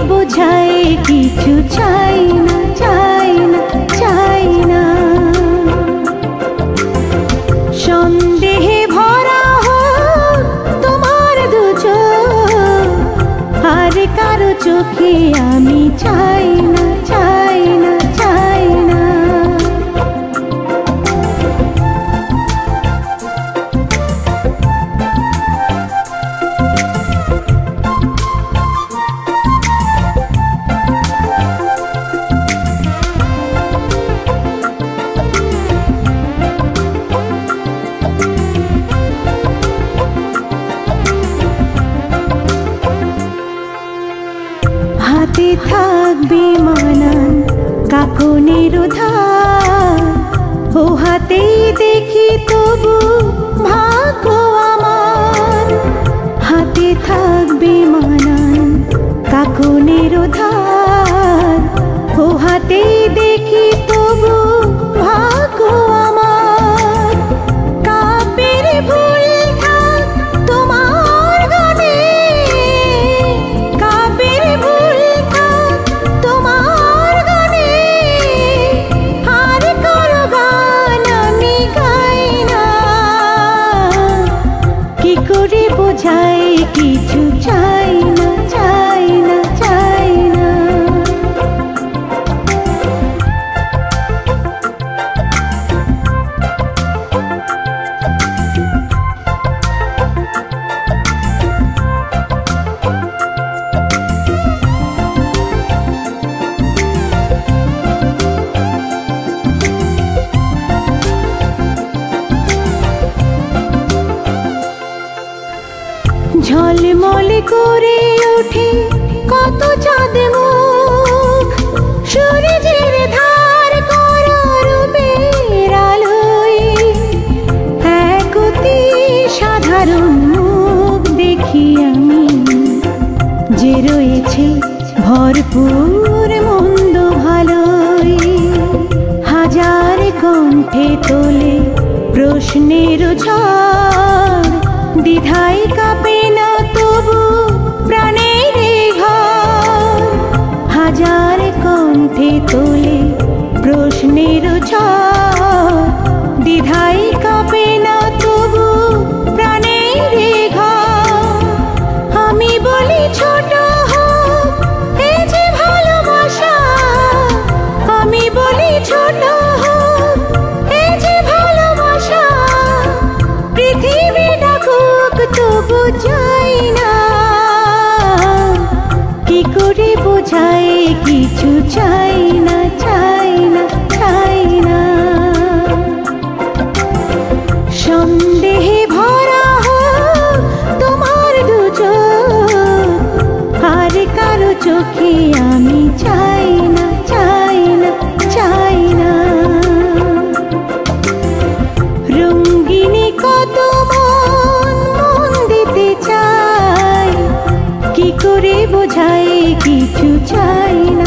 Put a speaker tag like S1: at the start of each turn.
S1: বোঝায় কিছু চাই না, চাই না, চাই না। সন্দেহে ভরা হোক তোমার দু চোখ, আর কারো চোখে আমি চাই না, চাই না, চাই না। হাতে থাকবে মানান কাকনের ধার, ও হাতেই দেখি তবু ভাগ্য আমার। হাতে থাকবে মানান কাকনের ধার, ও হাতেই দেখি তবু ভাগ্য আমার। কাপের ভুল থাক তোমার গানে, কাপের ভুল থাক তোমার গানে, আর কারো গান আমি গাই না। কি করে বোঝাই কিছু চাই না, চাই না, চাই না। ঝলমল করে ওঠে কত চাঁদ মুখ, সূর্যের ধার করা রূপের আলোয়। এক অতি সাধারণ মুখ দেখি আমি, যে রয়েছে ভরপুর মন্দ ভালোই। হাজার কণ্ঠে তোলে প্রশ্নের ঝড়, দ্বিধায় কাঁপে না তবু প্রাণের ঘর। হাজার কণ্ঠে তোলে প্রশ্নের ঝড়, দ্বিধায় কাঁপে না তবু প্রাণের ঘর। আমি বলি ছোট হোক এই যে ভালোবাসা, আমি বলি ছোট হোক এই যে ভালোবাসা। পৃথিবী ডাকুক তবু চাই না, কি করে বোঝাই কিছু চাই না, চাই না, চাই না। সন্দেহে ভরা হোক তোমার দু চোখ, আর কারো চোখে আমি চাই না, চাই না, চাই না। রঙ্গিনী কত মন মন দিতে চাই, কি করে বোঝাই কিছু চাই না।